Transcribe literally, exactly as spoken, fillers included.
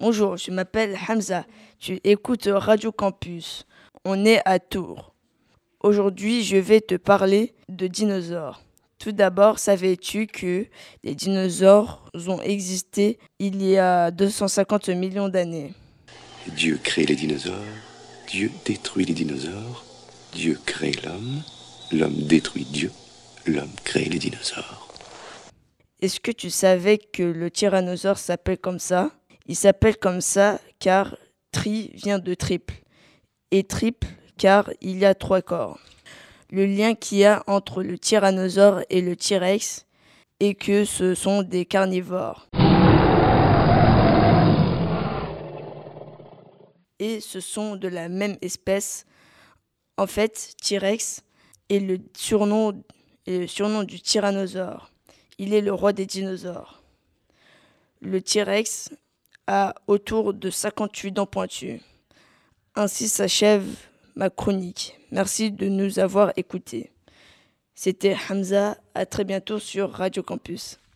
Bonjour, je m'appelle Hamza. Tu écoutes Radio Campus. On est à Tours. Aujourd'hui, je vais te parler de dinosaures. Tout d'abord, savais-tu que les dinosaures ont existé il y a deux cent cinquante millions d'années? Dieu crée les dinosaures, Dieu détruit les dinosaures, Dieu crée l'homme, l'homme détruit Dieu, l'homme crée les dinosaures. Est-ce que tu savais que le tyrannosaure s'appelle comme ça? Il s'appelle comme ça car tri vient de triple et triple car il y a trois corps. Le lien qu'il y a entre le tyrannosaure et le T-Rex est que ce sont des carnivores. Et ce sont de la même espèce. En fait, T-Rex est le surnom, est le surnom du tyrannosaure. Il est le roi des dinosaures. Le T-Rex a autour de cinquante-huit dents pointues. Ainsi s'achève ma chronique. Merci de nous avoir écoutés. C'était Hamza. À très bientôt sur Radio Campus.